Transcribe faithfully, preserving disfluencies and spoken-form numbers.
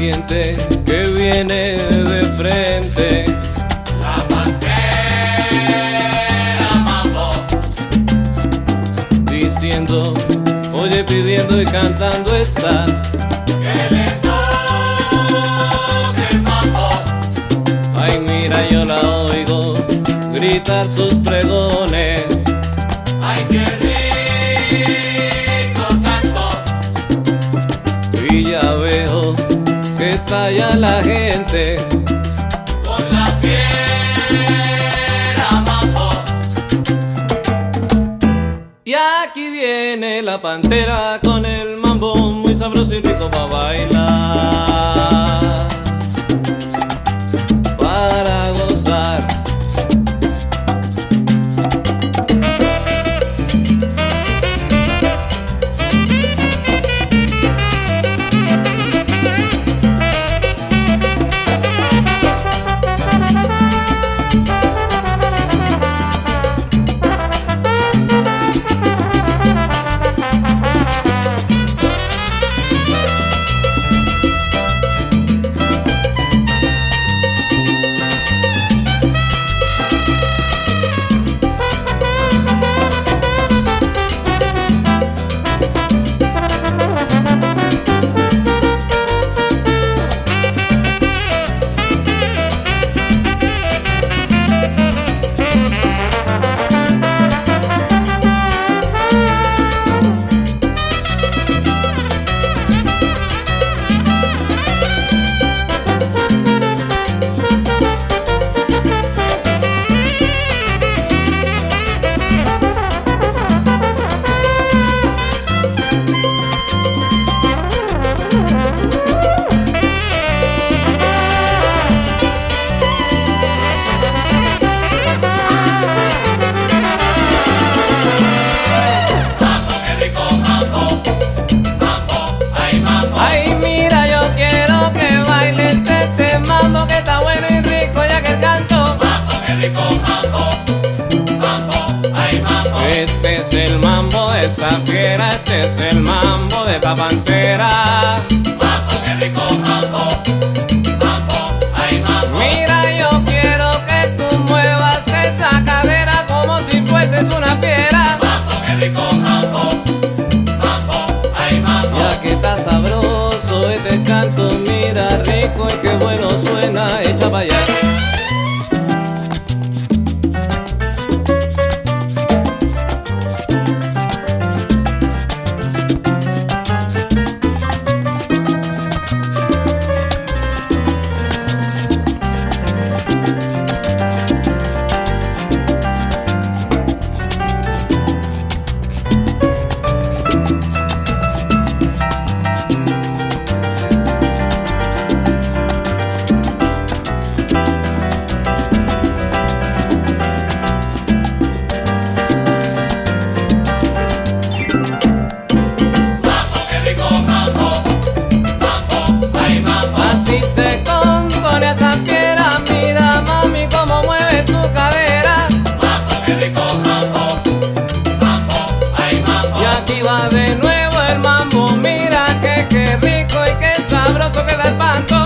siente que viene de frente. La pantera mambo, diciendo, oye, pidiendo y cantando está. que le toque el mambo. Ay, mira, yo la oigo gritar sus pregones. Ay, qué rico canto. Y ya veo que está ya la gente Con la fiera mambo. y aquí viene la pantera con el mambo muy sabroso y rico para bailar, para gozar. Ay, mira, yo quiero que bailes este mambo que está bueno y rico ya que el canto. Mambo, qué rico mambo. Mambo, ay mambo. Este es el mambo de esta fiera, este es el mambo de esta pantera. Mambo, qué rico mambo. Mambo, ay mambo. Mira, yo quiero que tú muevas esa cadera como si fueses una fiera. Mambo, qué rico mambo. Mambo, ay mambo. Ya que está sabroso este canto, mira, rico y qué bueno suena, echa para allá. Mambo, qué rico mambo. Mambo, ay mambo. Así se compone esa fiera, mira mami cómo mueve su cadera. Mambo, qué rico mambo. Mambo, ay mambo. Y aquí va de nuevo el mambo, mira que qué rico y qué sabroso queda el panto.